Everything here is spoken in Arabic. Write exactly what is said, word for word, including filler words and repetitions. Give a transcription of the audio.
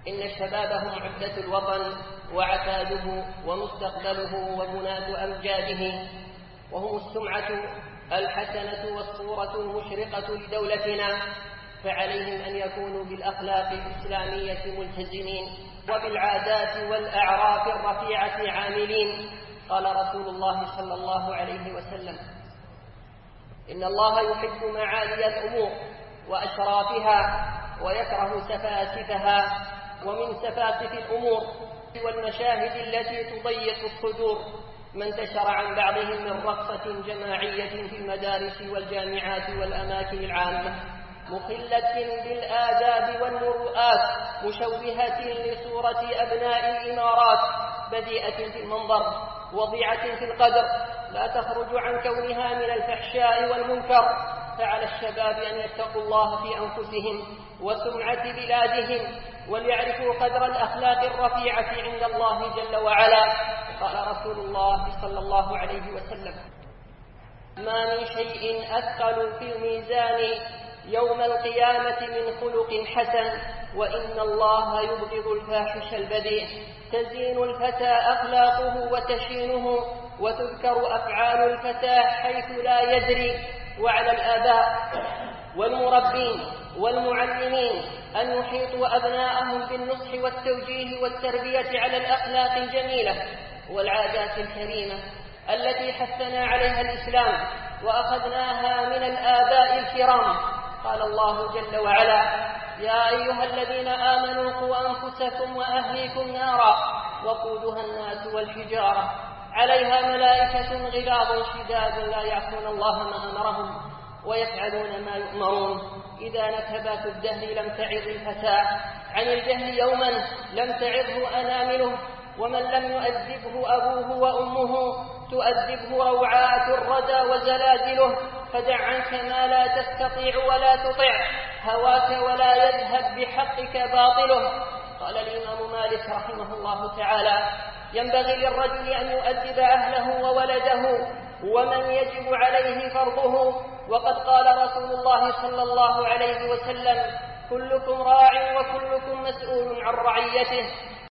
إن الشباب هم عدة الوطن وعتاده ومستقبله وبناة أمجاده، وهم السمعة الحسنة والصورة المشرقة لدولتنا، فعليهم أن يكونوا بالأخلاق الإسلامية ملتزمين وبالعادات والأعراف الرفيعة عاملين. قال رسول الله صلى الله عليه وسلم: إن الله يحب معالي الأمور وأشرافها ويكره سفاسفها. ومن سفاسف الأمور والمشاهد التي تضيق الصدور ما انتشر عن بعضهم من رقصة جماعية في المدارس والجامعات والأماكن العامة، مخلة بالآداب والمروءات، مشوهة لصورة أبناء الإمارات، بديئة في المنظر، وضيعة في القدر، لا تخرج عن كونها من الفحشاء والمنكر. فعلى الشباب أن يتقوا الله في أنفسهم وسمعة بلادهم، وليعرفوا قدر الأخلاق الرفيعة عند الله جل وعلا. قال رسول الله صلى الله عليه وسلم: ما من شيء أثقل في الميزان يوم القيامة من خلق حسن، وإن الله يبغض الفاحش البذيء. تزين الفتى أخلاقه وتشينه، وتذكر أفعال الفتى حيث لا يدري. وعلى الآباء والمربين والمعلمين أن يحيطوا أبناءهم بالنصح والتوجيه والتربية على الأخلاق الجميلة والعادات الكريمة التي حثنا عليها الإسلام وأخذناها من الآباء الكرام. قال الله جل وعلا: يا أيها الذين آمنوا قوا أنفسكم وأهليكم نارا وقودها الناس والحجارة عليها ملائكة غلاظ شداد لا يعصون الله ما أمرهم ويفعلون ما يؤمرون. إذا نكبات الدهر لم تعظ الفتى عن الجهل يوما لم تعظه أنامله، ومن لم يؤدبه أبوه وأمه تؤدبه روعات الردى وزلازله. فدع عنك ما لا تستطيع ولا تطع هواك ولا يذهب بحقك باطله. قال الإمام مالك رحمه الله تعالى: ينبغي للرجل أن يؤدب أهله وولده ومن يجب عليه فرضه. وقد قال رسول الله صلى الله عليه وسلم: كلكم راع وكلكم مسؤول عن رعيته.